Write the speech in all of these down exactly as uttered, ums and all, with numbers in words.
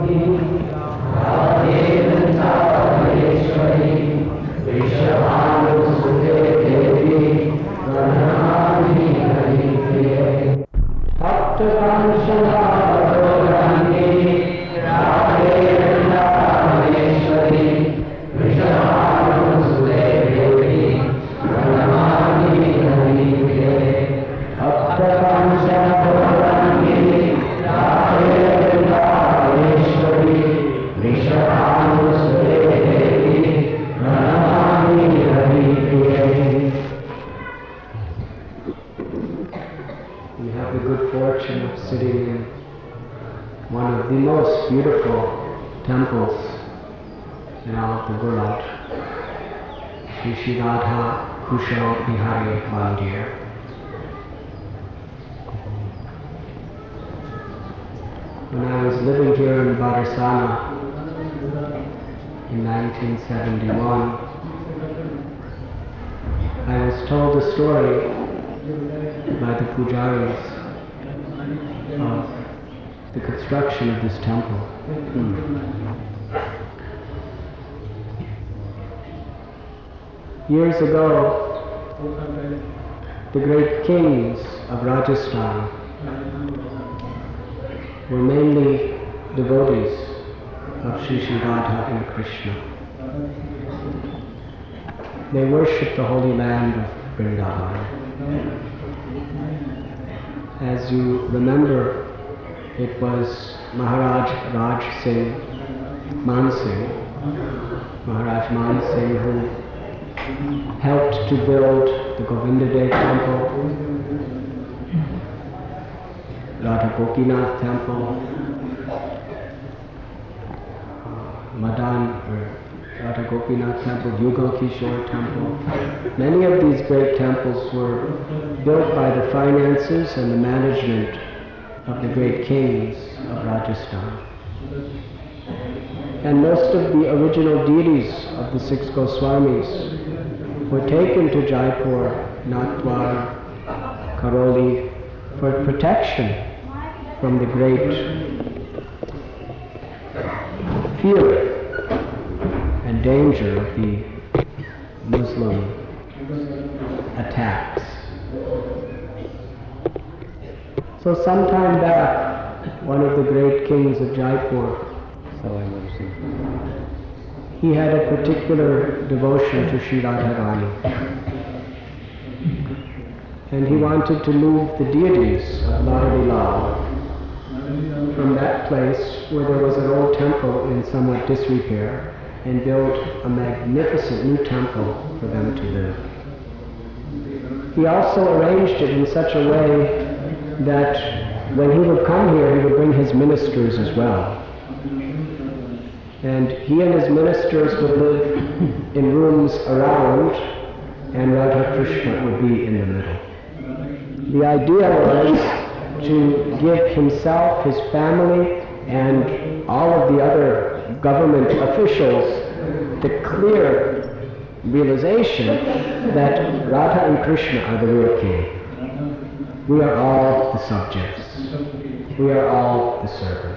When I was living here in Barsana in nineteen seventy-one, I was told a story by the pujaris of the construction of this temple. Years ago, the great kings of Rajasthan were mainly devotees of Shri Shri Radha and Krishna. They worshipped the holy land of Vrindavan. As you remember, it was Maharaj Raj Singh Man Singh, Maharaj Man Singh, who helped to build the Govinda Dev temple, Radha Gopinath temple, uh, Madan, or Radha Gopinath temple, Yugal Kishore temple. Many of these great temples were built by the finances and the management of the great kings of Rajasthan. And most of the original deities of the six Goswamis were taken to Jaipur, Nathdwar, Karoli for protection from the great fear and danger of the Muslim attacks. So some time back, one of the great kings of Jaipur, he had a particular devotion to Shri Radharani. And he wanted to move the deities of Ladli Lal from that place where there was an old temple in somewhat disrepair and build a magnificent new temple for them to live. He also arranged it in such a way that when he would come here, he would bring his ministers as well. And he and his ministers would live in rooms around, and Radha Krishna would be in the middle. The idea was to give himself, his family, and all of the other government officials the clear realization that Radha and Krishna are the real king. We are all the subjects. We are all the servants.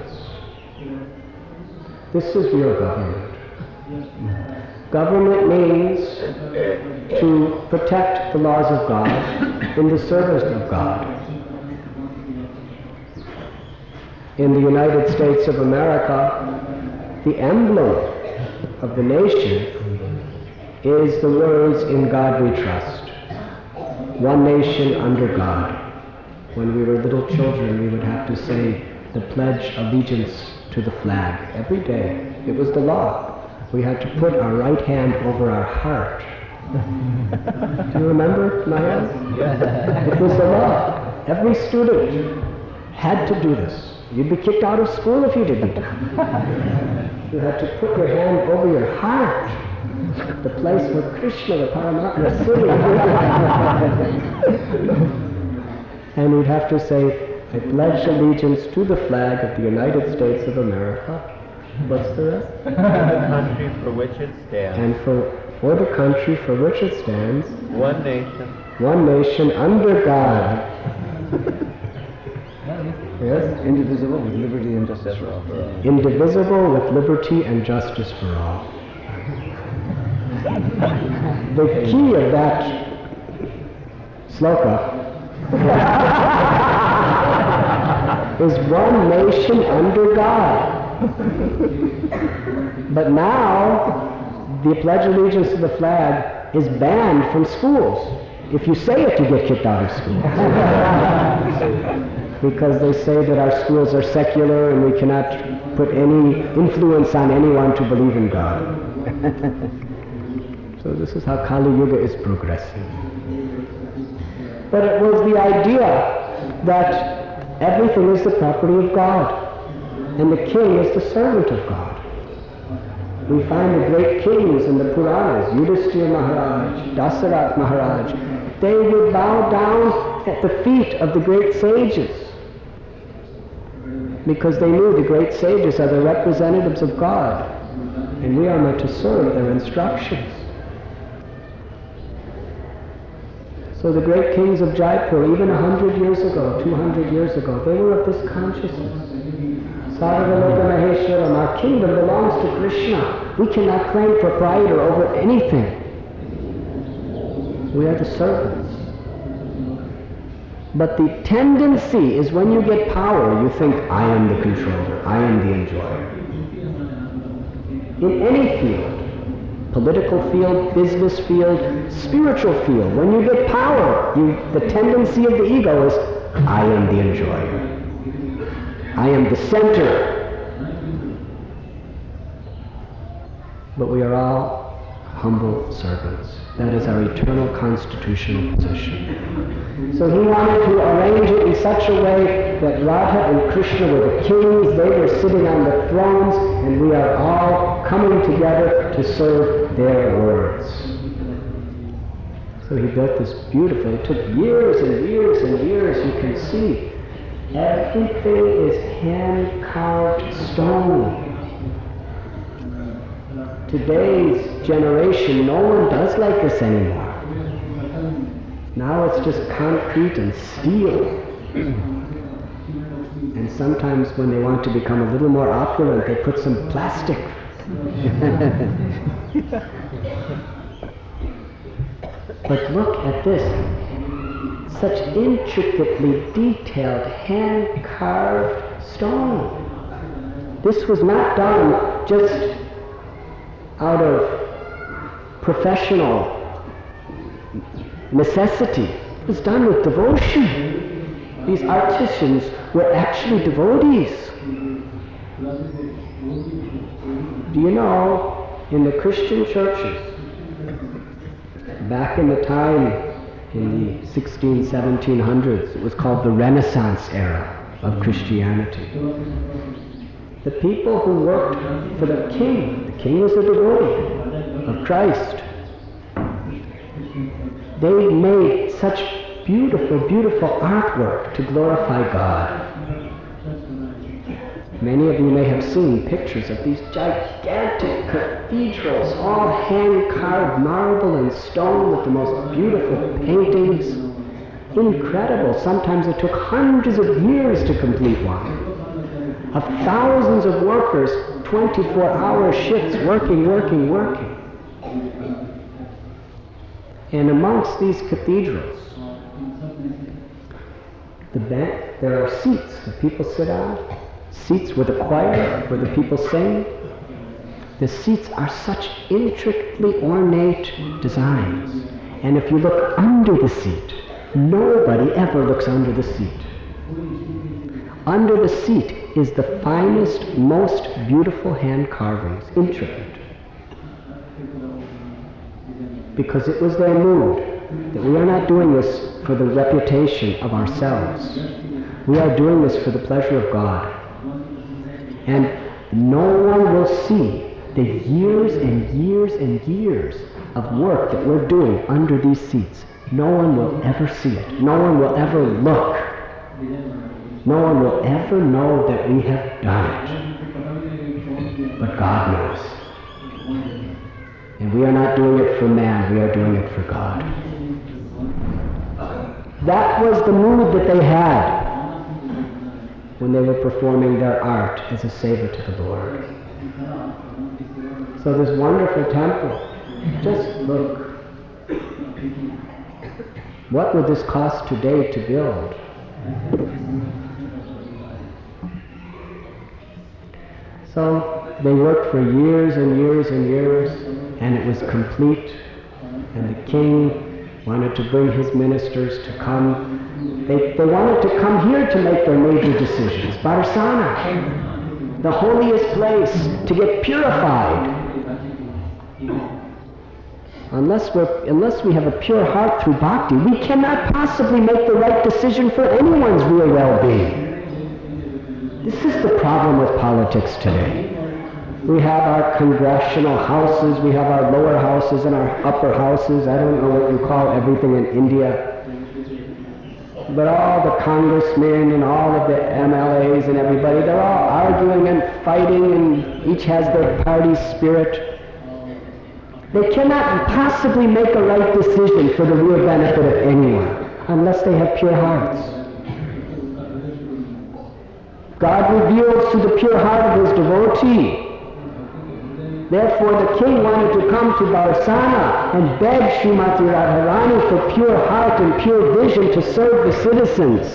This is real government. Government means to protect the laws of God in the service of God. In the United States of America, the emblem of the nation is the words, "In God we trust." One nation under God. When we were little children, we would have to say the Pledge of Allegiance to the flag every day. It was the law. We had to put our right hand over our heart. Do you remember, Maya? It was the law. Every student had to do this. You'd be kicked out of school if you didn't. You had to put your hand over your heart, the place where Krishna, the Paramatma, is sitting. And we'd have to say, "I pledge allegiance to the flag of the United States of America." What's the rest? And the country for which it stands. And for, for the country for which it stands. One nation. One nation under God. Yes? Indivisible with liberty and justice for all. Indivisible with liberty and justice for all. The key of that sloka is one nation under God. But now, the Pledge of Allegiance to the flag is banned from schools. If you say it, you get kicked out of school. Because they say that our schools are secular and we cannot put any influence on anyone to believe in God. So this is how Kali Yuga is progressing. But it was the idea that everything is the property of God, and the king is the servant of God. We find the great kings in the Puranas, Yudhishthira Maharaj, Dasarath Maharaj, they would bow down at the feet of the great sages because they knew the great sages are the representatives of God, and we are meant to serve their instructions. So the great kings of Jaipur, even a hundred years ago, two hundred years ago, they were of this consciousness. Sarvaloka Maheshwaram, our kingdom belongs to Krishna. We cannot claim proprietor over anything. We are the servants. But the tendency is when you get power, you think, I am the controller, I am the enjoyer. In any field, political field, business field, spiritual field, when you get power, you, the tendency of the ego is, I am the enjoyer. I am the center. But we are all humble servants. That is our eternal constitutional position. So he wanted to arrange it in such a way that Radha and Krishna were the kings, they were sitting on the thrones, and we are all coming together to serve their words. So he built this beautiful, it took years and years and years, you can see. Everything is hand-carved stone. Today's generation, no one does like this anymore. Now it's just concrete and steel. And sometimes when they want to become a little more opulent, they put some plastic. But look at this. Such intricately detailed, hand-carved stone. This was not done just out of professional necessity. It was done with devotion. These artisans were actually devotees. Do you know, in the Christian churches, back in the time, in the sixteen, seventeen hundreds, it was called the Renaissance era of Christianity. The people who worked for the king, the king was a devotee of Christ. They made such beautiful, beautiful artwork to glorify God. Many of you may have seen pictures of these gigantic cathedrals, all hand-carved marble and stone with the most beautiful paintings. Incredible. Sometimes it took hundreds of years to complete one. Of thousands of workers, twenty-four hour shifts, working, working, working. And amongst these cathedrals, the bank, there are seats that people sit on, seats with a choir, where the people sing. The seats are such intricately ornate designs. And if you look under the seat, nobody ever looks under the seat. Under the seat is the finest, most beautiful hand carvings, intricate. Because it was their mood that we are not doing this for the reputation of ourselves. We are doing this for the pleasure of God. And no one will see the years and years and years of work that we're doing under these seats. No one will ever see it. No one will ever look. No one will ever know that we have done it. But God knows. And we are not doing it for man, we are doing it for God. That was the mood that they had. when they were performing their art as a seva to the Lord. So this wonderful temple, just look. What would this cost today to build? So they worked for years and years and years, and it was complete, and the king wanted to bring his ministers to come. They, they wanted to come here to make their major decisions. Barsana, the holiest place, to get purified. Unless, we're, unless we have a pure heart through bhakti, we cannot possibly make the right decision for anyone's real well-being. This is the problem with politics today. We have our congressional houses, we have our lower houses and our upper houses. I don't know what you call everything in India. But all the congressmen and all of the M L As and everybody, they're all arguing and fighting, and each has their party spirit. They cannot possibly make a right decision for the real benefit of anyone unless they have pure hearts. God reveals to the pure heart of his devotee. Therefore the king wanted to come to Barsana and beg Srimati Radharani for pure heart and pure vision to serve the citizens.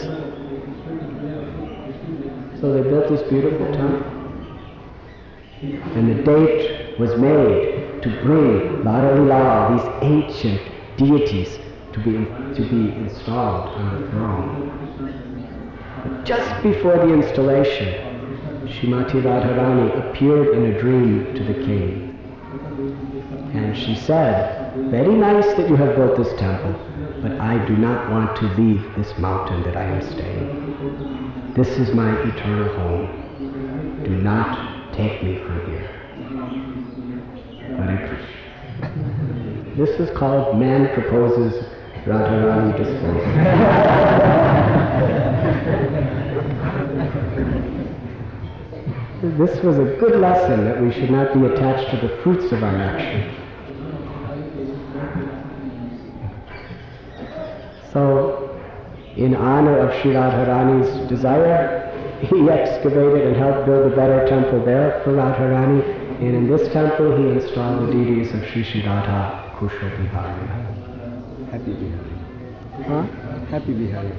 So they built this beautiful temple. And the date was made to bring Ladali Lal, these ancient deities, to be, to be installed on the throne. But just before the installation, Srimati Radharani appeared in a dream to the king. And she said, very nice that you have built this temple, but I do not want to leave this mountain that I am staying. This is my eternal home. Do not take me from here. Hare Krishna. This is called man proposes, Radharani disposes. This was a good lesson that we should not be attached to the fruits of our action. So, in honor of Sri Radharani's desire, he excavated and helped build a better temple there for Radharani, and in this temple he installed the deities of Shri Shri Radha Kushal Bihari. Happy Bihari. Huh? Happy Bihari.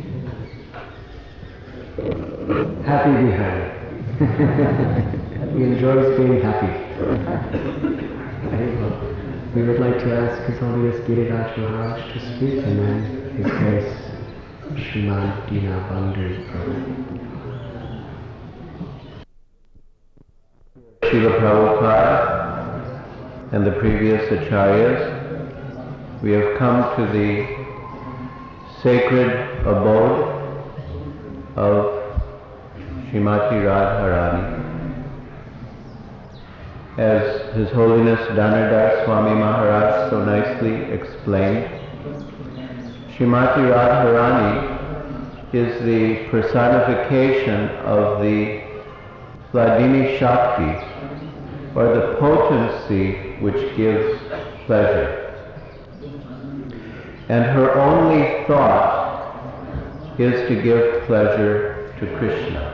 Happy Bihari. He enjoys being happy. We would like to ask His Holiness Giriraj Maharaj to speak, and then His Grace Srimad Dina Bandhu Prabhu. Srila Prabhupada and the previous acharyas, we have come to the sacred abode of Srimati Radharani. As His Holiness Dhanardar Swami Maharaj so nicely explained, Srimati Radharani is the personification of the Hladini Shakti, or the potency which gives pleasure. And her only thought is to give pleasure to Krishna.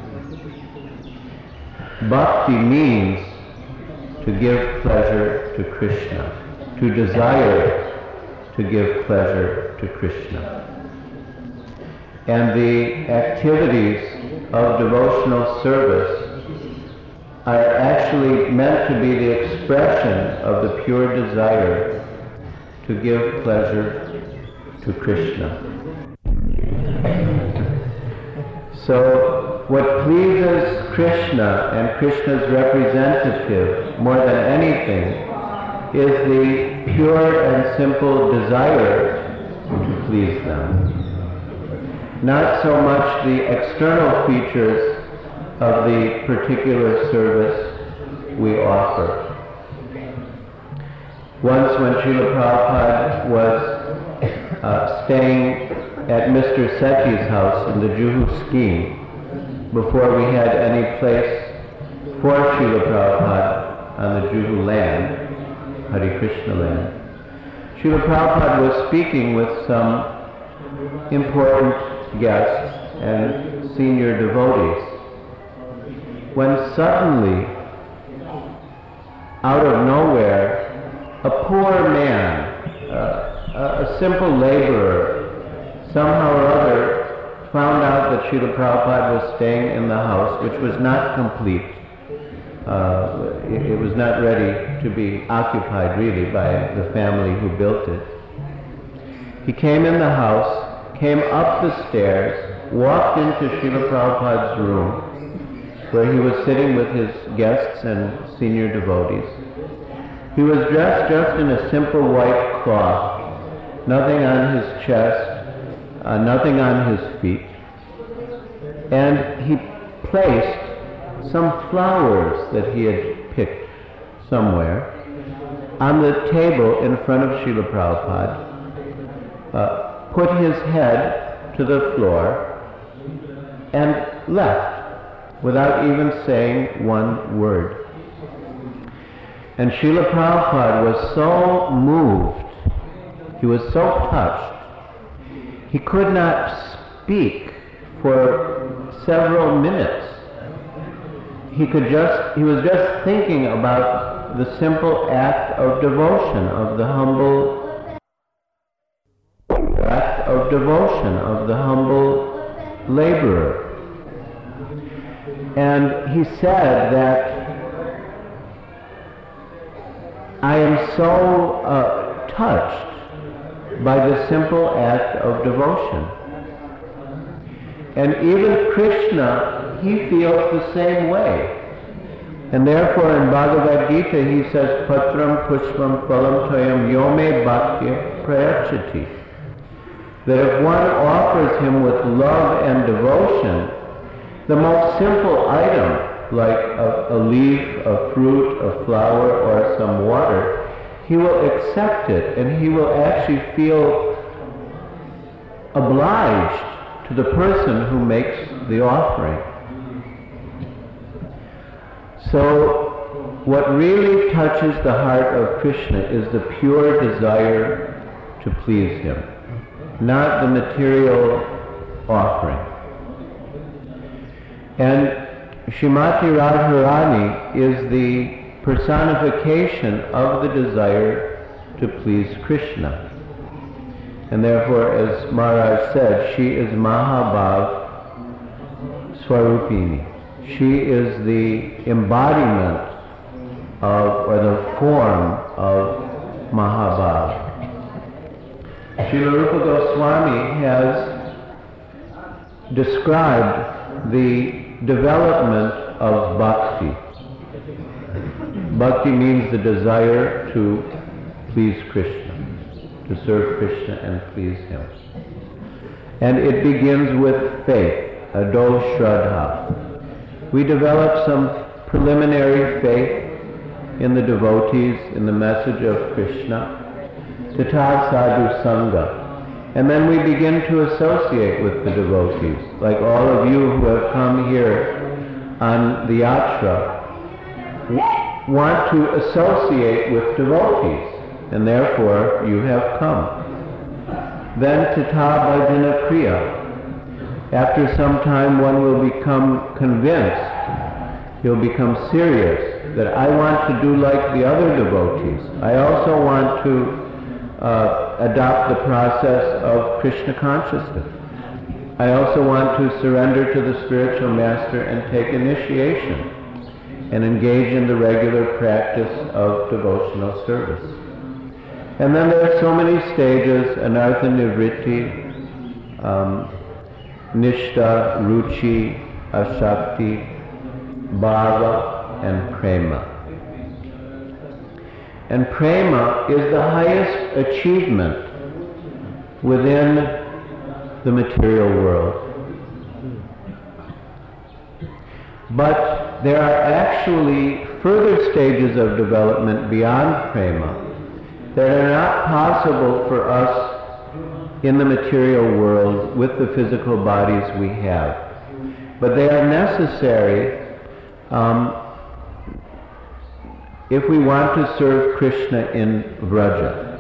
Bhakti means to give pleasure to Krishna, to desire to give pleasure to Krishna. And the activities of devotional service are actually meant to be the expression of the pure desire to give pleasure to Krishna. So what pleases Krishna and Krishna's representative more than anything is the pure and simple desire to please them. Not so much the external features of the particular service we offer. Once when Srila Prabhupada was uh, staying at Mister Sethi's house in the Juhu scheme, before we had any place for Srila Prabhupada on the Juhu land, Hare Krishna land, Srila Prabhupada was speaking with some important guests, and senior devotees, when suddenly, out of nowhere, a poor man, uh, a simple laborer, somehow or other found out that Srila Prabhupada was staying in the house, which was not complete. Uh, it, it was not ready to be occupied really by the family who built it. He came in the house, came up the stairs, walked into Srila Prabhupada's room, where he was sitting with his guests and senior devotees. He was dressed just in a simple white cloth, nothing on his chest, uh, nothing on his feet. And he placed some flowers that he had picked somewhere on the table in front of Srila Prabhupada, uh, put his head to the floor, and left without even saying one word. And Srila Prabhupada was so moved, he was so touched, he could not speak for several minutes. He could just, he was just thinking about the simple act of devotion, of the humble act of devotion, of the humble laborer. And he said that, I am so uh, touched by the simple act of devotion. And even Krishna, he feels the same way. And therefore in Bhagavad Gita he says, Patram pushpam phalam toyam yome bhaktya prayachati. That if one offers him with love and devotion, the most simple item, like a, a leaf, a fruit, a flower, or some water, he will accept it, and he will actually feel obliged to the person who makes the offering. So, what really touches the heart of Krishna is the pure desire to please him, not the material offering. And Srimati Radharani is the personification of the desire to please Krishna. And therefore, as Maharaj said, she is Mahabhav Swarupini. She is the embodiment of, or the form of Mahabhav. Srila Rupa Goswami has described the development of bhakti. Bhakti means the desire to please Krishna, to serve Krishna and please him. And it begins with faith, ado shraddha. We develop some preliminary faith in the devotees, in the message of Krishna, tata sadhu sangha. And then we begin to associate with the devotees, like all of you who have come here on the yatra want to associate with devotees, and therefore you have come. Then tata bhajana kriya. After some time one will become convinced, he'll become serious, that I want to do like the other devotees. I also want to Uh, adopt the process of Krishna consciousness. I also want to surrender to the spiritual master and take initiation and engage in the regular practice of devotional service. And then there are so many stages: anartha nivritti, um, nishta, ruchi, ashakti, bhava, and prema. And prema is the highest achievement within the material world. But there are actually further stages of development beyond prema that are not possible for us in the material world with the physical bodies we have. But they are necessary um, if we want to serve Krishna in Vraja.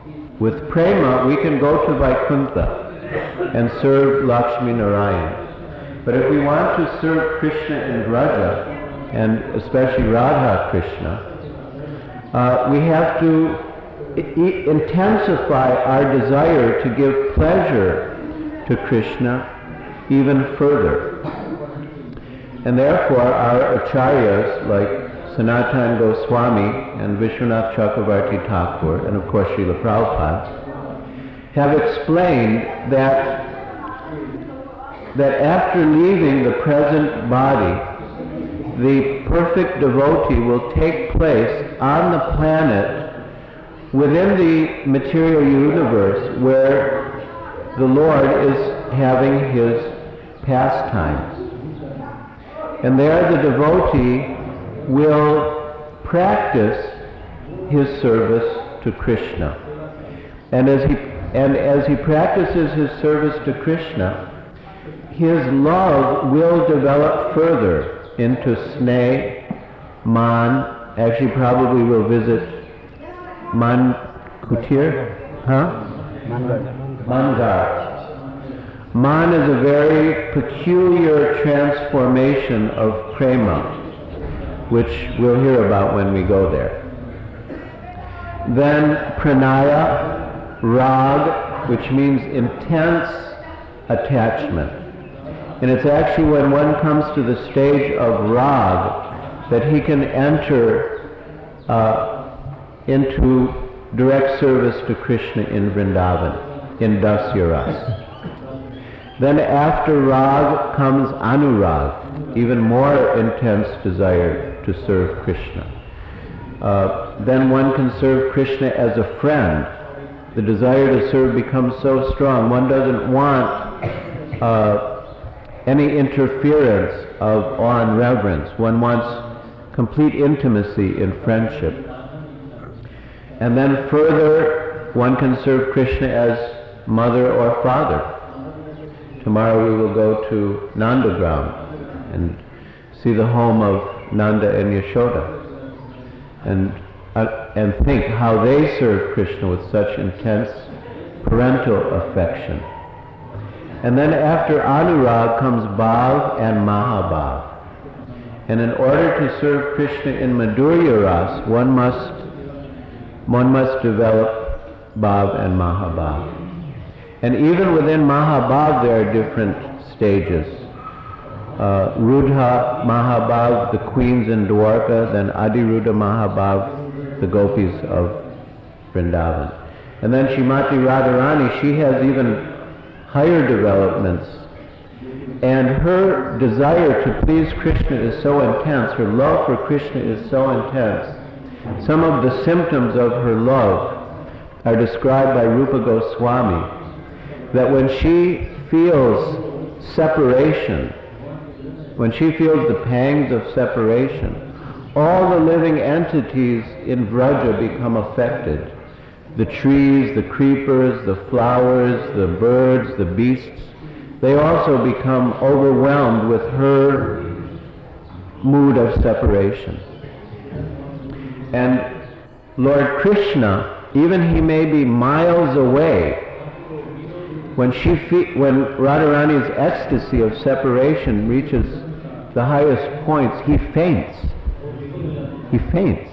With prema, we can go to Vaikuntha and serve Lakshmi Narayan. But if we want to serve Krishna in Vraja, and especially Radha Krishna, uh, we have to I- intensify our desire to give pleasure to Krishna even further. And therefore our acharyas like Sanatana Goswami and Vishwanath Chakravarti Thakur, and of course Srila Prabhupada, have explained that, that after leaving the present body, the perfect devotee will take place on the planet within the material universe where the Lord is having his pastimes. And there the devotee will practice his service to Krishna. And as he, and as he practices his service to Krishna, his love will develop further into sneh, man. Actually probably will visit Man Kutir, huh? Mangar. Man is a very peculiar transformation of prema, which we'll hear about when we go there. Then pranaya, rag, which means intense attachment. And it's actually when one comes to the stage of rag that he can enter uh, into direct service to Krishna in Vrindavan, in Dasya Ras. Then after rag comes anurag, even more intense desire to serve Krishna. Uh, then one can serve Krishna as a friend. The desire to serve becomes so strong, one doesn't want uh, any interference of awe and reverence. One wants complete intimacy in friendship. And then further, one can serve Krishna as mother or father. Tomorrow we will go to Nandagram and see the home of Nanda and Yashoda, and uh, and think how they serve Krishna with such intense parental affection. And then after Anurag comes Bhav and Mahabhav. And in order to serve Krishna in Madhurya Ras, one must one must develop Bhav and Mahabhav. And even within Mahabhav there are different stages. Uh, Rudha Mahabhav, the queens in Dwarka, then Adiruddha Mahabhav, the gopis of Vrindavan. And then Srimati Radharani, she has even higher developments. And her desire to please Krishna is so intense, her love for Krishna is so intense. Some of the symptoms of her love are described by Rupa Goswami, that when she feels separation, when she feels the pangs of separation, all the living entities in Vraja become affected. The trees, the creepers, the flowers, the birds, the beasts, they also become overwhelmed with her mood of separation. And Lord Krishna, even he may be miles away, when she fe- when Radharani's ecstasy of separation reaches the highest points, he faints. He faints.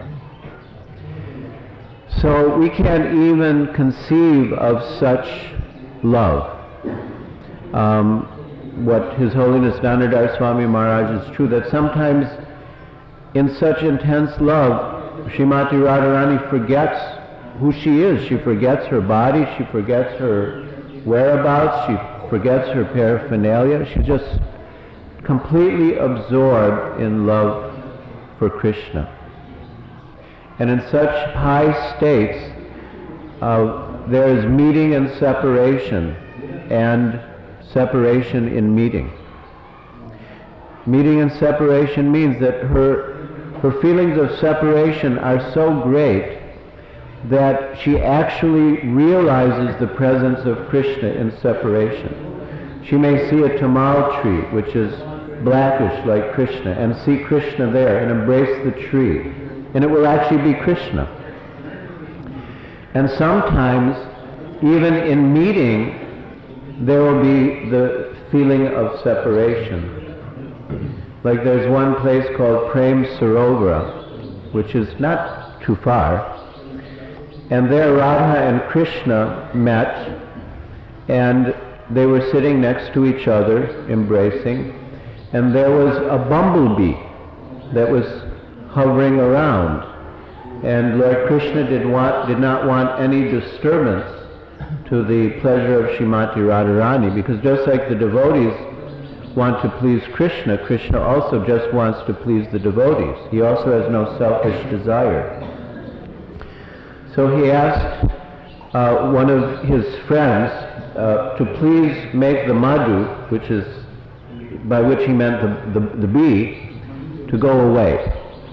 So we can't even conceive of such love. Um, what His Holiness Danadhar Swami Maharaj is true, that sometimes in such intense love, Srimati Radharani forgets who she is. She forgets her body, she forgets her whereabouts, she forgets her paraphernalia. She's just completely absorbed in love for Krishna. And in such high states, uh, there is meeting and separation, and separation in meeting. Meeting and separation means that her, her feelings of separation are so great that she actually realizes the presence of Krishna in separation. She may see a tamal tree, which is blackish like Krishna, and see Krishna there and embrace the tree, and it will actually be Krishna. And sometimes, even in meeting, there will be the feeling of separation. Like there's one place called Prem Sarovara, which is not too far, and there Radha and Krishna met, and they were sitting next to each other, embracing, and there was a bumblebee that was hovering around, and Lord Krishna did, want, did not want any disturbance to the pleasure of Srimati Radharani, because just like the devotees want to please Krishna, Krishna also just wants to please the devotees. He also has no selfish desire. So he asked uh, one of his friends uh, to please make the madhu, which is, by which he meant the, the, the bee, to go away.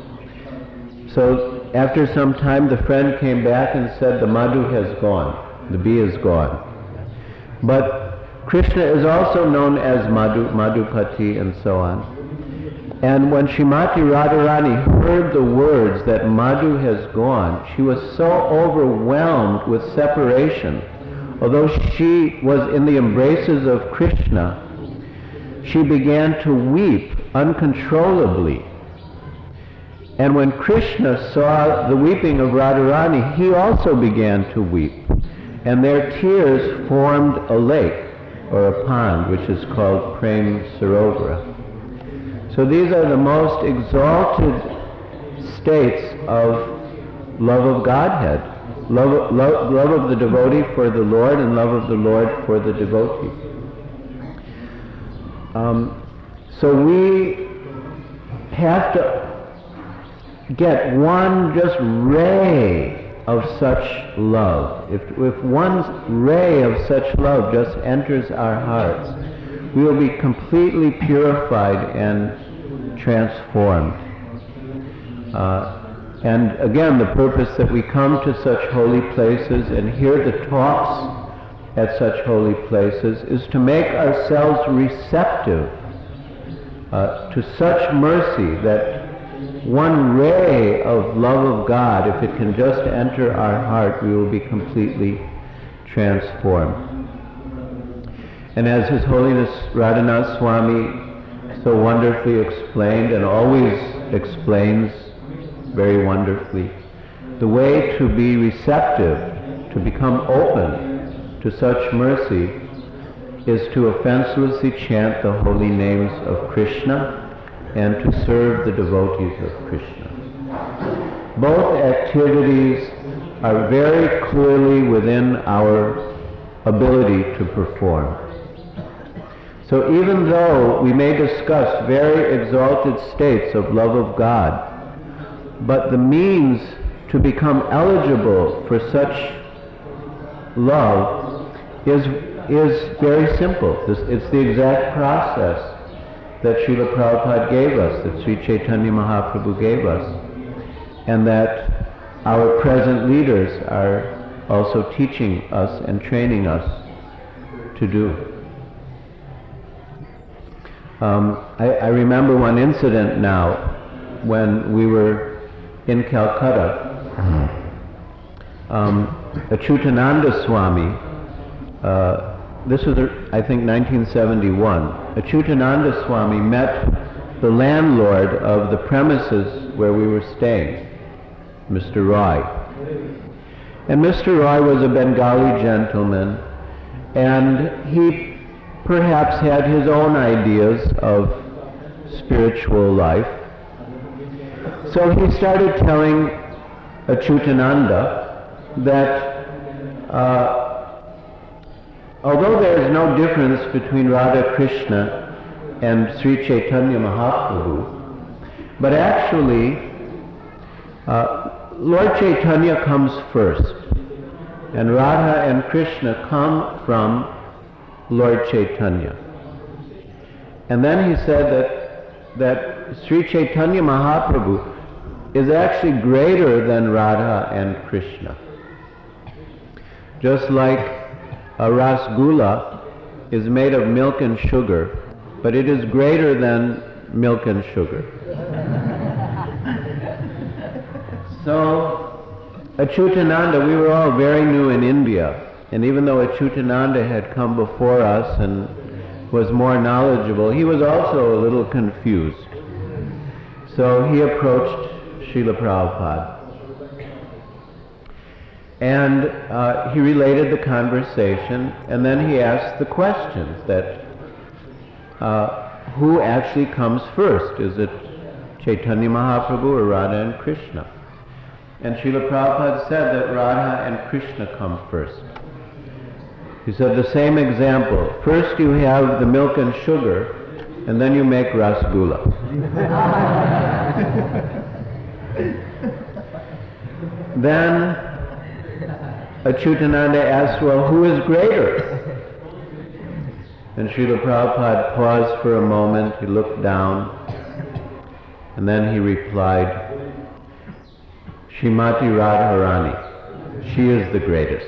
So after some time the friend came back and said the madhu has gone, the bee is gone. But Krishna is also known as Madhu, Madhupati, and so on. And when Srimati Radharani heard the words that Madhu has gone, she was so overwhelmed with separation. Although she was in the embraces of Krishna, she began to weep uncontrollably. And when Krishna saw the weeping of Radharani, he also began to weep. And their tears formed a lake, or a pond, which is called Prem Sarovara. So these are the most exalted states of love of Godhead. Love, love, love of the devotee for the Lord, and love of the Lord for the devotee. Um, so we have to get one just ray of such love. If, if one ray of such love just enters our hearts, we will be completely purified and transformed. Uh, and again, the purpose that we come to such holy places and hear the talks at such holy places is to make ourselves receptive uh, to such mercy that one ray of love of God, if it can just enter our heart, we will be completely transformed. And as His Holiness Radhanath Swami so wonderfully explained, and always explains very wonderfully, the way to be receptive, to become open to such mercy, is to offenselessly chant the holy names of Krishna and to serve the devotees of Krishna. Both activities are very clearly within our ability to perform. So even though we may discuss very exalted states of love of God, but the means to become eligible for such love is, is very simple. It's the exact process that Srila Prabhupada gave us, that Sri Chaitanya Mahaprabhu gave us, and that our present leaders are also teaching us and training us to do. Um, I, I remember one incident now when we were in Calcutta. Um, Achyutananda Swami, uh, this was, I think, nineteen seventy-one. Achyutananda Swami met the landlord of the premises where we were staying, Mister Roy. And Mister Roy was a Bengali gentleman, and he perhaps had his own ideas of spiritual life. So he started telling Achyutananda that uh, although there is no difference between Radha Krishna and Sri Chaitanya Mahaprabhu, but actually uh, Lord Chaitanya comes first, and Radha and Krishna come from Lord Chaitanya. And then he said that, that Sri Chaitanya Mahaprabhu is actually greater than Radha and Krishna. Just like a rasgulla is made of milk and sugar, but it is greater than milk and sugar. So, Achyutananda, we were all very new in India, And even though Achyutananda had come before us and was more knowledgeable, he was also a little confused. So he approached Srila Prabhupada. And uh, he related the conversation, and then he asked the questions that uh, who actually comes first? Is it Chaitanya Mahaprabhu or Radha and Krishna? And Srila Prabhupada said that Radha and Krishna come first. He said the same example. First you have the milk and sugar, and then you make rasgulla. Then Achyutananda asked, well, who is greater? And Srila Prabhupada paused for a moment, he looked down, and then he replied, Srimati Radharani, she is the greatest.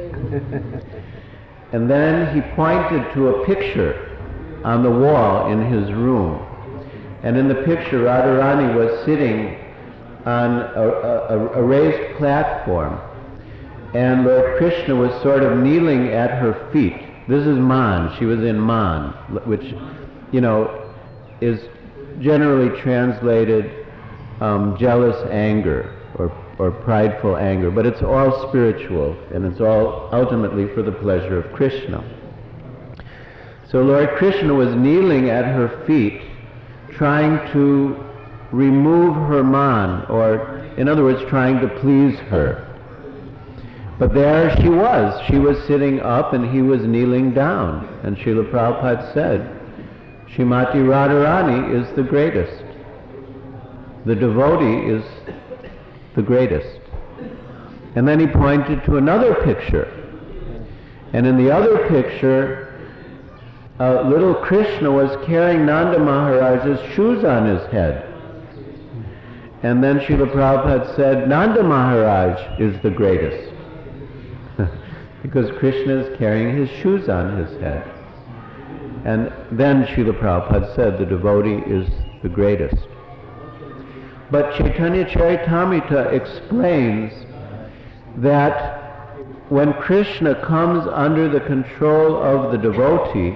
And then he pointed to a picture on the wall in his room. And in the picture, Radharani was sitting on a, a, a raised platform, and Lord Krishna was sort of kneeling at her feet. This is Man, she was in Man, which, you know, is generally translated um, jealous anger or, or prideful anger, but it's all spiritual, and it's all ultimately for the pleasure of Krishna. So Lord Krishna was kneeling at her feet, trying to remove her Man, or in other words, trying to please her. But there she was. She was sitting up and he was kneeling down. And Srila Prabhupada said, Srimati Radharani is the greatest. The devotee is the greatest. And then he pointed to another picture. And in the other picture, uh, little Krishna was carrying Nanda Maharaj's shoes on his head. And then Srila Prabhupada said, Nanda Maharaj is the greatest. Because Krishna is carrying his shoes on his head. And then Srila Prabhupada said the devotee is the greatest. But Chaitanya Charitamrita explains that when Krishna comes under the control of the devotee,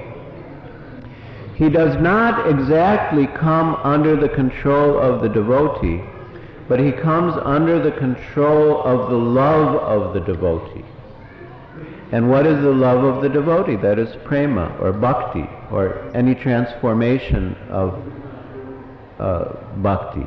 he does not exactly come under the control of the devotee, but he comes under the control of the love of the devotee. And what is the love of the devotee? That is prema, or bhakti, or any transformation of uh, bhakti.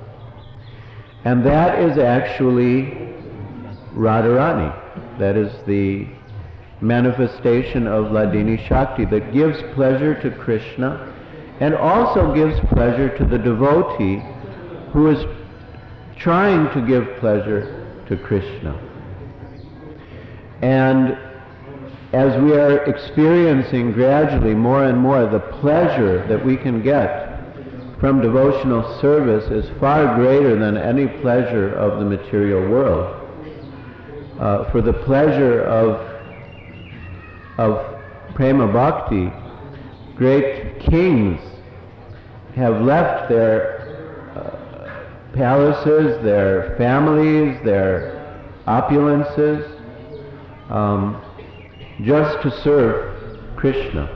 And that is actually Radharani. That is the manifestation of Hladini Shakti that gives pleasure to Krishna and also gives pleasure to the devotee who is trying to give pleasure to Krishna. And as we are experiencing gradually more and more, the pleasure that we can get from devotional service is far greater than any pleasure of the material world. Uh, for the pleasure of, of prema bhakti, great kings have left their uh, palaces, their families, their opulences, um, just to serve Krishna.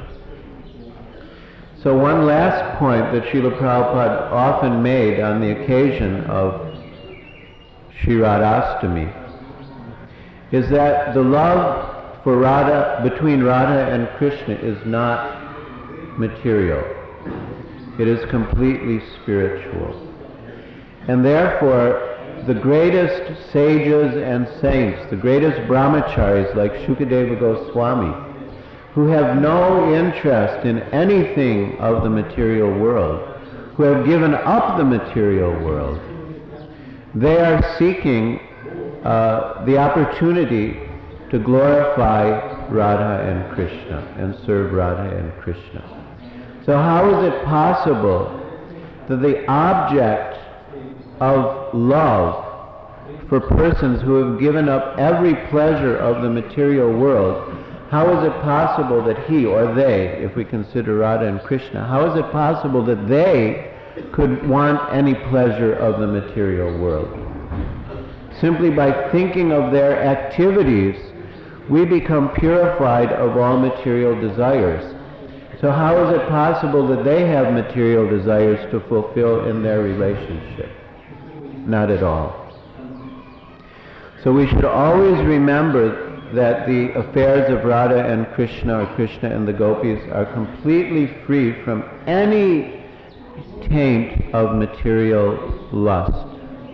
So one last point that Srila Prabhupada often made on the occasion of Shri Radhastami is that the love for Radha, between Radha and Krishna, is not material. It is completely spiritual. And therefore, the greatest sages and saints, the greatest brahmacharis like Shukadeva Goswami, who have no interest in anything of the material world, who have given up the material world, they are seeking uh, the opportunity to glorify Radha and Krishna and serve Radha and Krishna. So how is it possible that the object of love for persons who have given up every pleasure of the material world, how is it possible that he or they, if we consider Radha and Krishna, how is it possible that they could want any pleasure of the material world? Simply by thinking of their activities we become purified of all material desires. So how is it possible that they have material desires to fulfill in their relationship? Not at all. So we should always remember that the affairs of Radha and Krishna, or Krishna and the gopis, are completely free from any taint of material lust.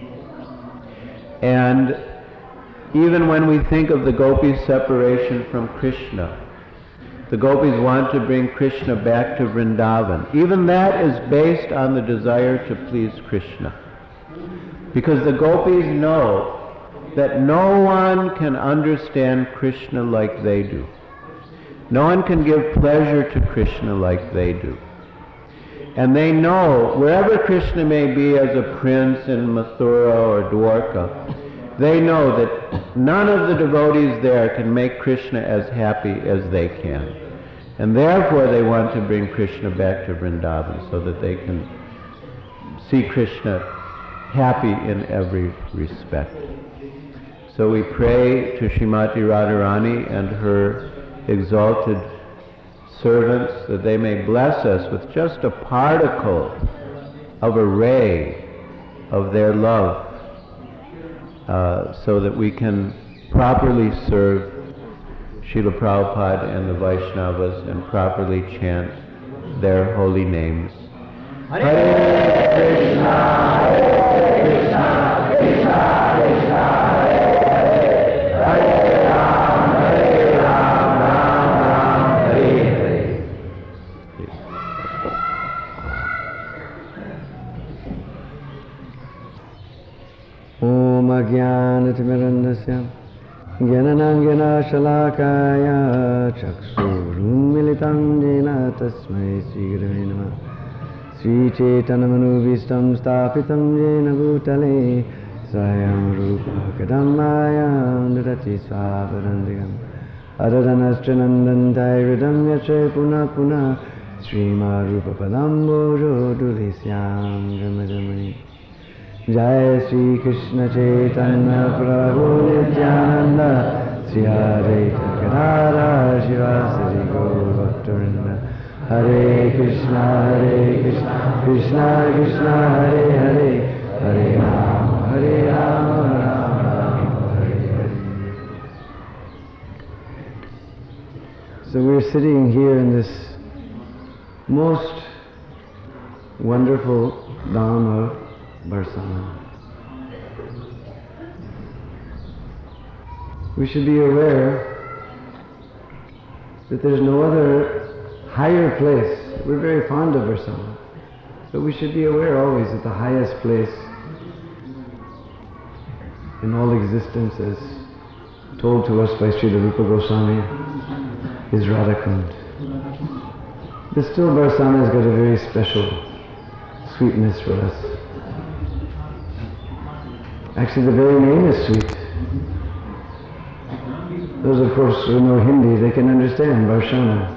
And even when we think of the gopis' separation from Krishna, the gopis want to bring Krishna back to Vrindavan. Even that is based on the desire to please Krishna. Because the gopis know that no one can understand Krishna like they do. No one can give pleasure to Krishna like they do. And they know, wherever Krishna may be as a prince in Mathura or Dwarka, they know that none of the devotees there can make Krishna as happy as they can. And therefore they want to bring Krishna back to Vrindavan so that they can see Krishna happy in every respect. So we pray to Srimati Radharani and her exalted servants that they may bless us with just a particle of a ray of their love, uh, so that we can properly serve Srila Prabhupada and the Vaishnavas and properly chant their holy names. Hare Krishna, Hare Krishna, Krishna Krishna, Hare Ram, Hare Ram, Ram Ram, Hare Hare. Om Ajnanatimirandasya Gyananangana Shalakaya Chaksurum Militam Jena Tasmai Sri Gurave Namah Sri Chaitanyamanovistam Stapitam Jena Bhutale Swayam Rupa Kadamaya Nirati Swaparandigam Adadanastranandantai Ridam Yache Puna Puna Srima Rupa Padambojo Dulisyam Jamadamani Jai Sri Krishna Chaitanya Prabhu Nityananda Sri Advaita Gadadhara Shivasari Gaur Bhaktarinda Hare Krishna Hare Krishna Krishna Krishna Hare Hare Hare Rama Hare Rama Rama Rama Hare Hare. So we're sitting here in this most wonderful Dham of Barsana. We should be aware that there's no other higher place. We're very fond of Barsana, but we should be aware always that the highest place in all existence, as told to us by Srila Rupa Goswami, is Radhakund. But still Barsana has got a very special sweetness for us. Actually, the very name is sweet. Those, of course, who know Hindi, they can understand Barshana.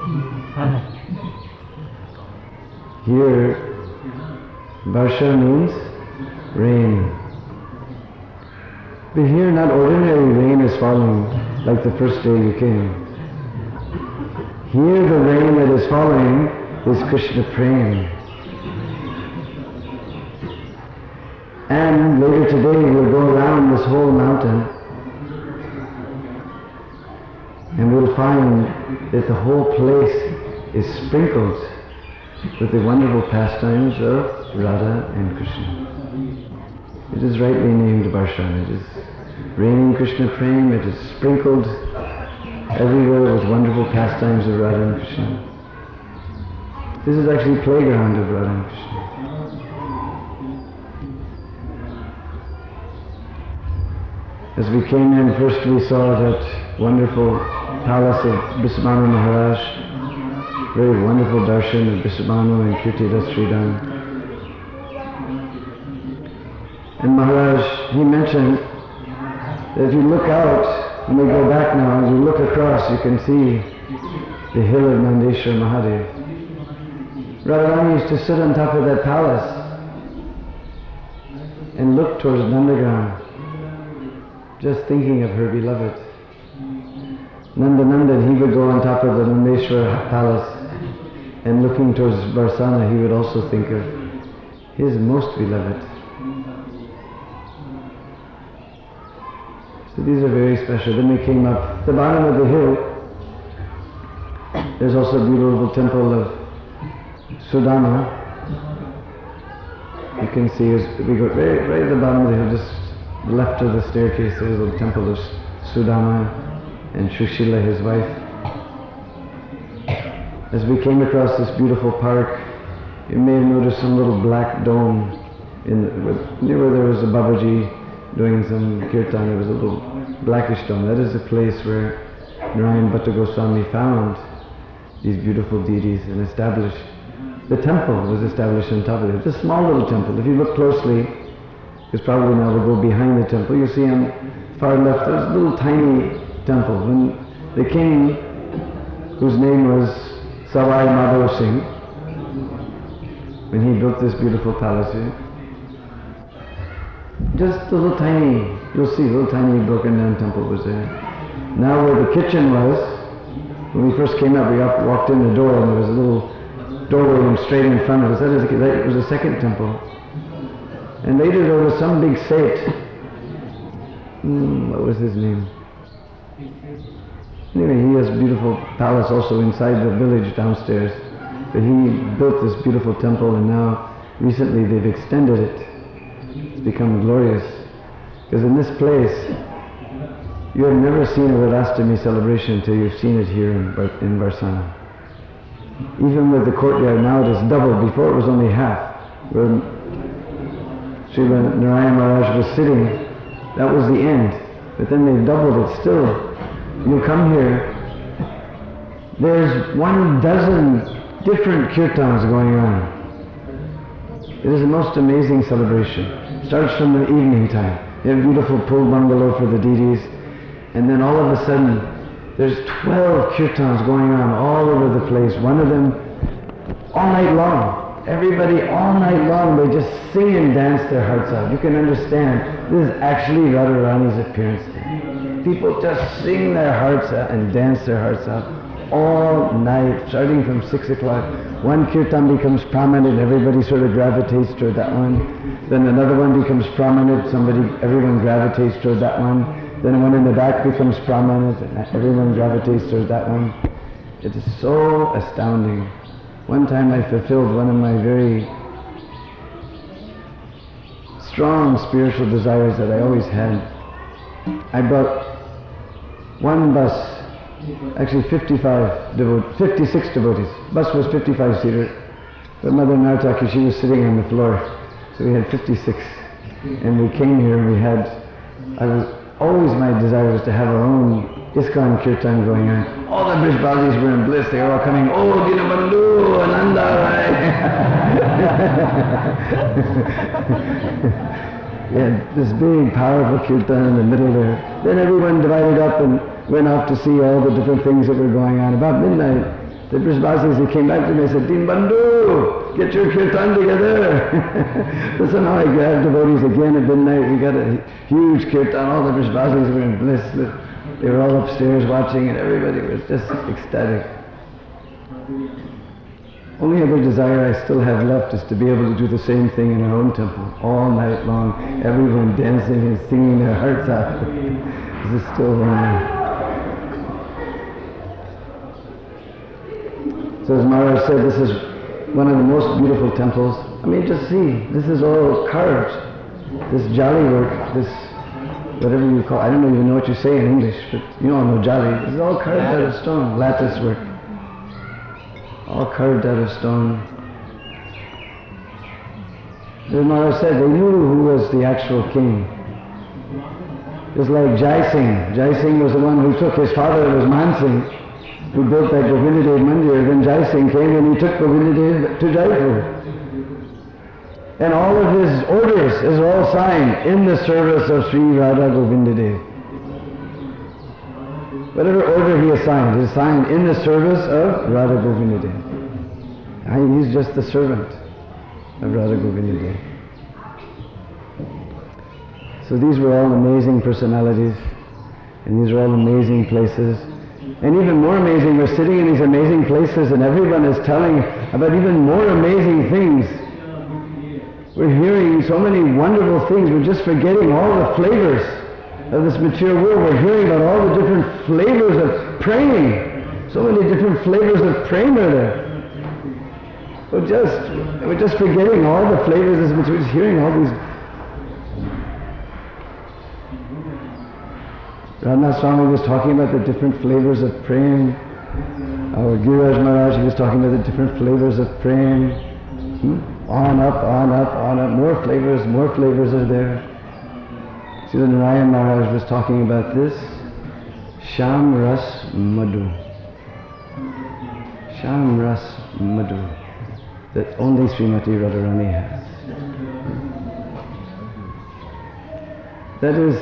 Here, Barsha means rain. But here, not ordinary rain is falling like the first day you came. Here, the rain that is falling is Krishna Prem. And later today we'll go around this whole mountain and we'll find that the whole place is sprinkled with the wonderful pastimes of Radha and Krishna. It is rightly named Barshan. It is raining Krishna Prem. It is sprinkled everywhere with wonderful pastimes of Radha and Krishna. This is actually the playground of Radha and Krishna. As we came in, first we saw that wonderful palace of Bismanu Maharaj, very wonderful darshan of Bismanu and Kirtidas Sridham. And Maharaj, he mentioned that if you look out, and we go back now, as you look across, you can see the hill of Nandeshwar Mahadev. Radharani used to sit on top of that palace and look towards Nandagram, just thinking of her beloved. Nandanandan, he would go on top of the Nandeshwar palace, and looking towards Barsana, he would also think of his most beloved. So these are very special. Then we came up the bottom of the hill. There's also a beautiful temple of Sudama. You can see as we go right, right at the bottom of the hill, just left of the staircase, there's a temple of Sudama and Shushila, his wife. As we came across this beautiful park, you may have noticed some little black dome in the, near where there was a Babaji doing some kirtan. There was a little blackish dome. That is the place where Narayan Bhatta Goswami found these beautiful deities and established. The temple was established on top of it. It's a small little temple. If you look closely, because probably now we'll go behind the temple, you'll see on the far left there's a little tiny temple. When the king, whose name was Savai Madhav Singh, when he built this beautiful palace here, just a little tiny, you'll see, a little tiny broken down temple was there. Now where the kitchen was, when we first came up, we up, walked in the door and there was a little doorway straight in front of us. That, is, that was a second temple. And later there was some big saint. Hmm, what was his name? Anyway, he has a beautiful palace also inside the village downstairs. But he built this beautiful temple, and now recently they've extended it. It's become glorious. Because in this place, you have never seen a Radhastami celebration until you've seen it here in, Bar in Barsana. Even with the courtyard now it is double. Before it was only half. Where Srila Narayan Maharaj was sitting, that was the end. But then they've doubled it. Still, you come here, there's one dozen different kirtans going on. It is the most amazing celebration. It starts from the evening time. You have a beautiful pool bungalow for the deities, and then all of a sudden there's twelve kirtans going on all over the place. One of them all night long. Everybody all night long, they just sing and dance their hearts out. You can understand, this is actually Radharani's appearance day. People just sing their hearts out and dance their hearts out all night, starting from six o'clock. One kirtan becomes prominent, everybody sort of gravitates toward that one. Then another one becomes prominent, somebody, everyone gravitates toward that one. Then one in the back becomes prominent, and everyone gravitates toward that one. It is so astounding. One time I fulfilled one of my very strong spiritual desires that I always had. I brought one bus, actually fifty-five devotees, fifty-six devotees. Bus was fifty-five seater, but Mother Nartaki, she was sitting on the floor, so we had fifty-six. And we came here and we had, I was, always my desire was to have our own ISKCON kirtan going on. All the Brijbalis were in bliss, they were all coming, oh Dinabandhu, Ananda, We had this big powerful kirtan in the middle there. Then everyone divided up and went off to see all the different things that were going on. About midnight, the Brijbalis, they came back to me and said, Dinabandhu, get your kirtan together. So somehow I grabbed devotees again at midnight. We got a huge kirtan, all the Brijbalis were in bliss. They were all upstairs watching and everybody was just ecstatic. Only other desire I still have left is to be able to do the same thing in our own temple, all night long, everyone dancing and singing their hearts out. This is still one. So as Maharaj said, this is one of the most beautiful temples. I mean, just see, this is all carved. This jali work, this whatever you call, I don't even know what you say in English, but you all know jali. This is all carved out of stone, lattice work. All carved out of stone. As Maharaj said, they knew who was the actual king. Just like Jai Singh. Jai Singh was the one who took, his father was Man Singh, who built that Govindadev Mandir. Then Jai Singh came and he took Govindadev to Jaipur. And all of his orders is all signed in the service of Sri Radha Govindadev. Whatever order he assigned is signed in the service of Radha Govindadev. He's just the servant of Radha Govindadev. So these were all amazing personalities, and these are all amazing places. And even more amazing, we're sitting in these amazing places and everyone is telling about even more amazing things. We're hearing so many wonderful things, we're just forgetting all the flavors of this material world. We're hearing about all the different flavors of praying. So many different flavors of praying are there. We're just, we're just forgetting all the flavors of this material, we're just hearing all these. Ramnath Swami was talking about the different flavors of praying. Our Giriraj Maharaj, he was talking about the different flavors of praying. Hmm? On up, on up, on up, more flavors, more flavors are there. Srila Narayan Maharaj was talking about this. Sham Ras Madhu. Sham Ras Madhu. That only Srimati Radharani has. That is,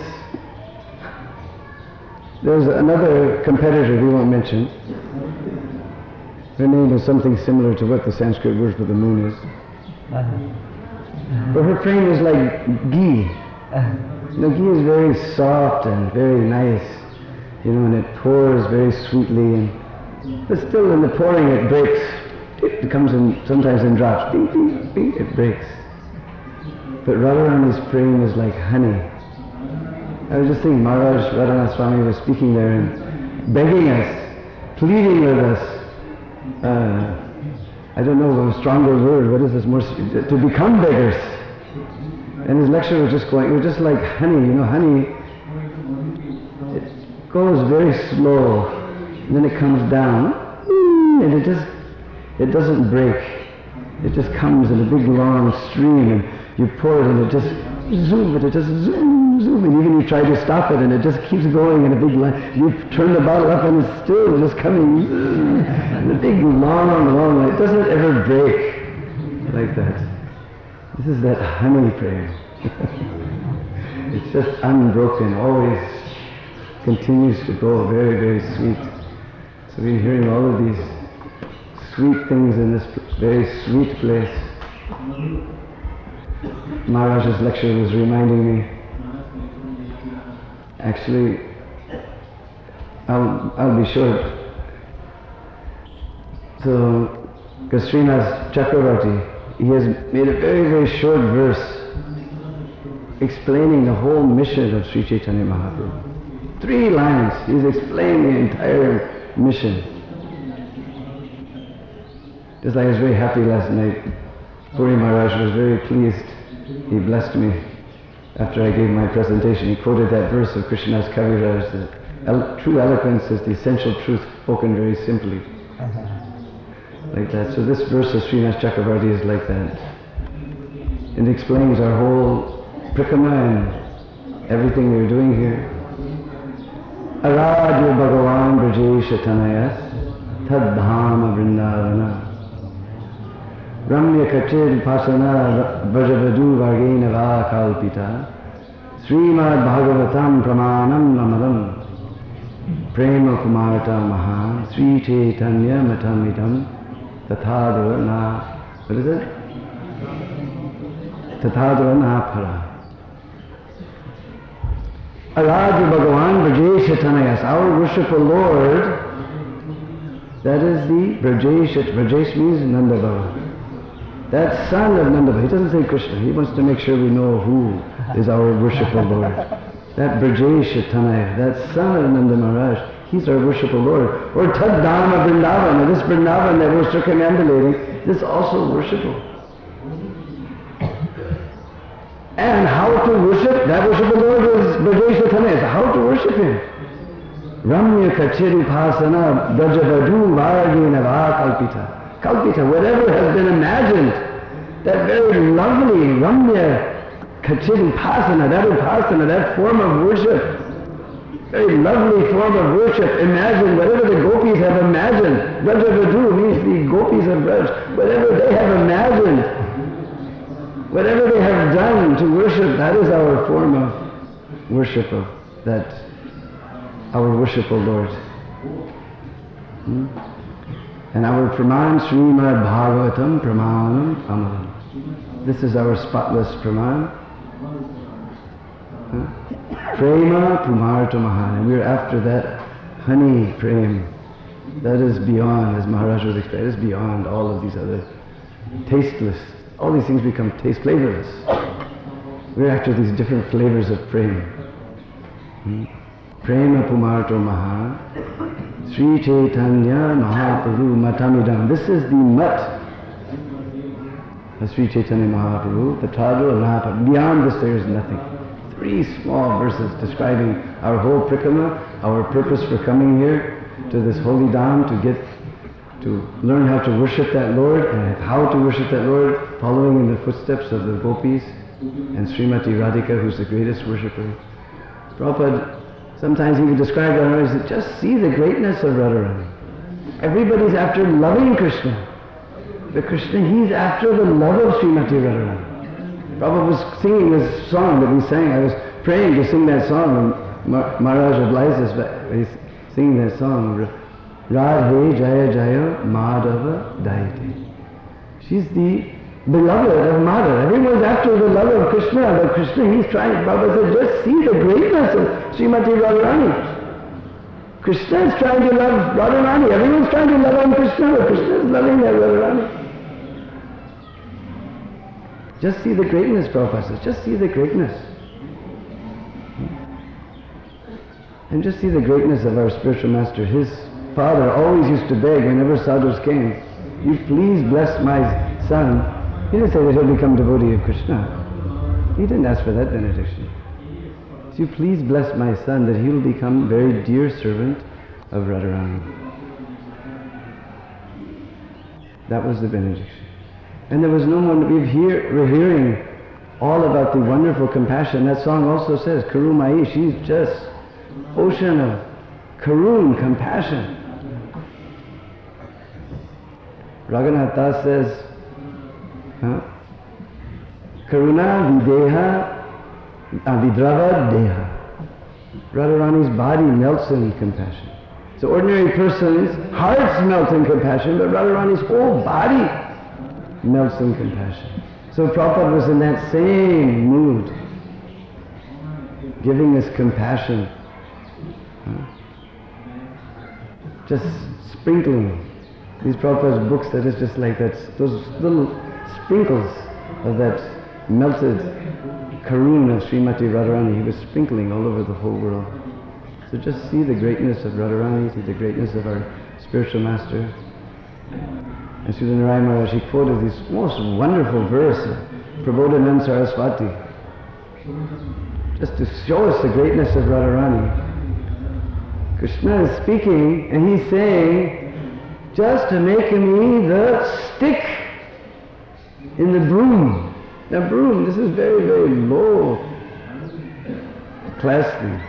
there's another competitor we won't mention. Her name is something similar to what the Sanskrit word for the moon is. But her frame is like ghee. You know, ghee is very soft and very nice, you know, and it pours very sweetly. And, but still in the pouring it breaks. It comes in, sometimes in drops. Bing, bing, bing, it breaks. But Radharani's frame is like honey. I was just thinking, Maharaj Radhanath Swami was speaking there and begging us, pleading with us, uh, I don't know a stronger word, what is this, more, to become beggars. And his lecture was just going, it was just like honey, you know, honey, it goes very slow, and then it comes down, and it just, it doesn't break. It just comes in a big long stream, and you pour it, and it just, zoom, it just zoom, zoom, and even you try to stop it, and it just keeps going in a big line. You turn the bottle up, and it's still just coming in a big, long, long line. It doesn't ever break like that. This is that honey frame. It's just unbroken, always continues to go, very, very sweet. So we're hearing all of these sweet things in this very sweet place. Maharaj's lecture was reminding me, actually, I'll, I'll be short. So, because Srinath Chakravarti, he has made a very, very short verse explaining the whole mission of Sri Chaitanya Mahaprabhu. Three lines, he's explaining the entire mission. Just like I was very happy last night, Puri Maharaj was very pleased. He blessed me after I gave my presentation. He quoted that verse of Krishna's Kaviraj, that el- true eloquence is the essential truth spoken very simply. Uh-huh. Like that. So this verse of Srinath Chakravarti is like that. It explains our whole prikama and everything we're doing here. Aradya Bhagavan Brajesha Tanayas Tad Dhama Vrindavana Ramya Kachir Pasana Vajavadu Vargena Va Kalpita Srimad Bhagavatam Pramanam Namadam Prema Kumarata Maha Sri Chaitanya Matamidam Tathadra Na, what is it? Tathadra Na Para. Aradya Bhagavan Brajesha Tanayas, our worshipful Lord, that is the Brajesha. Brajesh means Nanda Baba. That son of Nanda Baba. He doesn't say Krishna. He wants to make sure we know who is our worshipful Lord. That Brajesha Tanaya, that son of Nanda Maharaj, he's our worshipful Lord. Or Tad Dhama Vrindavan. Now this Vrindavan that we're circumambulating, this is also worshipful. And how to worship, that worshipful Lord is Brajesha Tanaya. How to worship him? Ramya Kachiri Pasana Brajavadu Varagena Va Kalpita. Kalpita, whatever has been imagined, that very lovely Ramya Kachiri Pasana, that Upasana, that form of worship, very lovely form of worship, imagine whatever the gopis have imagined. Brajavadu means the gopis of Braj, whatever they have imagined, whatever they have done to worship, that is our form of worship of that, our worshipful Lord. Hmm? And our Praman Srimad Bhagavatam Pramanam Amalam. This is our spotless Praman. Huh? Prema Pumarta Mahan. And we're after that honey prem. That is beyond, as Maharaj was explaining, that is beyond all of these other tasteless. All these things become taste flavorless. We're after these different flavors of prem. Hmm? Prema Pumarto Maha, Sri Chaitanya Mahaprabhu Matamidam. This is the mat of Sri Chaitanya Mahaprabhu, the Tadru of Mahaprabhu. Beyond this there is nothing. Three small verses describing our whole prikrama, our purpose for coming here to this holy dham, to get to learn how to worship that Lord and how to worship that Lord, following in the footsteps of the gopis and Srimati Radhika, who's the greatest worshipper. Prabhupada, sometimes he would describe Radharani as, just see the greatness of Radharani. Everybody's after loving Krishna. But Krishna, he's after the love of Srimati Radharani. Prabhupada was singing this song that we sang. I was praying to sing that song when Maharaj obliged us, but he's singing that song. Radhe Jaya Jaya Madhava Daite. She's the beloved of Madhava. Everyone's after the love of Krishna, but Krishna, he's trying, Prabhupada said, just see the greatness of Srimati Radharani. Krishna is trying to love Radharani. Everyone's trying to love on Krishna, but Krishna is loving that Radharani. Just see the greatness, Prabhupada says. Just see the greatness. And just see the greatness of our spiritual master. His father always used to beg whenever sadhus came, you please bless my son. He didn't say that he'll become devotee of Krishna. He didn't ask for that benediction. So you please bless my son that he will become a very dear servant of Radharani. That was the benediction. And there was no one, we've hear, we're hearing all about the wonderful compassion. That song also says, Karumai, she's just ocean of karun, compassion. Raghunath Das says, huh? Karuna videha vidrava deha. Radharani's body melts in compassion. So ordinary person's hearts melt in compassion, but Radharani's whole body melts in compassion. So Prabhupada was in that same mood, giving us compassion, huh? Just sprinkling these Prabhupada's books, that is just like that, those little sprinkles of that melted karun of Srimati Radharani, he was sprinkling all over the whole world. So just see the greatness of Radharani, see the greatness of our spiritual master. And Sridhar Narayan Maharaj, he quoted this most wonderful verse of Prabodhanand Saraswati, just to show us the greatness of Radharani. Krishna is speaking and he's saying, just to make me the stick in the broom. Now broom, this is very, very low class thing.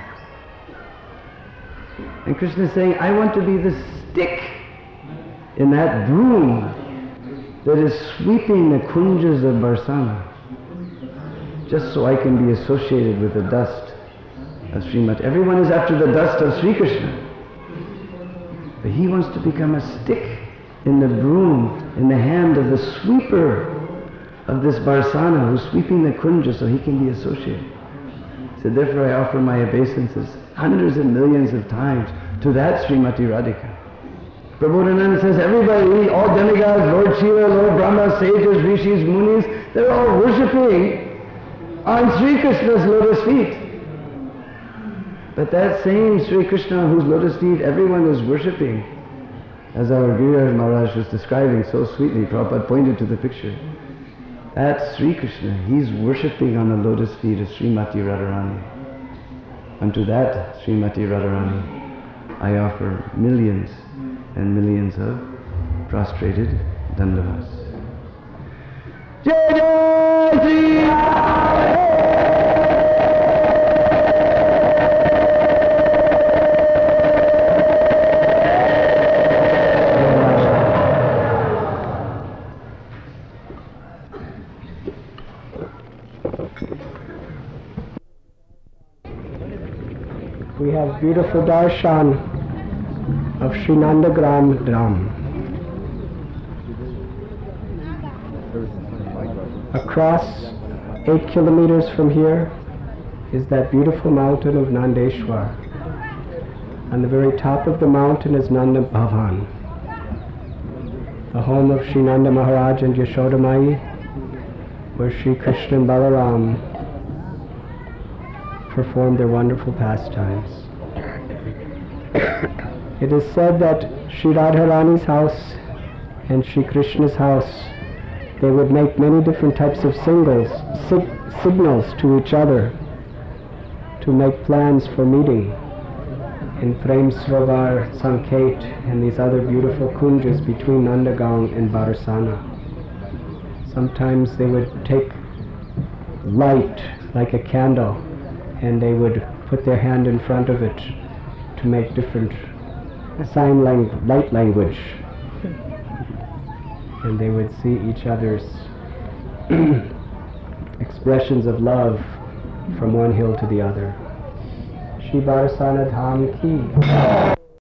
And Krishna is saying, I want to be the stick in that broom that is sweeping the kunjas of Barsana, just so I can be associated with the dust of Srimati. Everyone is after the dust of Sri Krishna, but he wants to become a stick in the broom, in the hand of the sweeper of this Barsana who's sweeping the kunja so he can be associated. So therefore I offer my obeisances hundreds and millions of times to that Srimati Radhika. Prabodhananda says everybody, all demigods, Lord Shiva, Lord Brahma, sages, rishis, munis, they're all worshipping on Sri Krishna's lotus feet. But that same Sri Krishna whose lotus feet everyone is worshipping, as our Giriraj Maharaj was describing so sweetly, Prabhupada pointed to the picture. That Sri Krishna, he's worshipping on the lotus feet of Srimati Radharani. Unto that Srimati Radharani, I offer millions and millions of prostrated dandavas. Jai Jai Sri Radhe! We have beautiful darshan of Sri Nandagram Dham. Across eight kilometers from here is that beautiful mountain of Nandeshwar. On the very top of the mountain is Nanda Bhavan, the home of Sri Nanda Maharaj and Yashoda Mai, where Sri Krishna and Balaram performed their wonderful pastimes. It is said that Sri Radharani's house and Sri Krishna's house, they would make many different types of singles, sig signals to each other to make plans for meeting in Prem Sarovar, Sanket, and these other beautiful kunjas between Nandagaon and Barsana. Sometimes they would take light like a candle and they would put their hand in front of it to make different sign language, light language. And they would see each other's expressions of love from one hill to the other. Shri Barsana Dham Ki.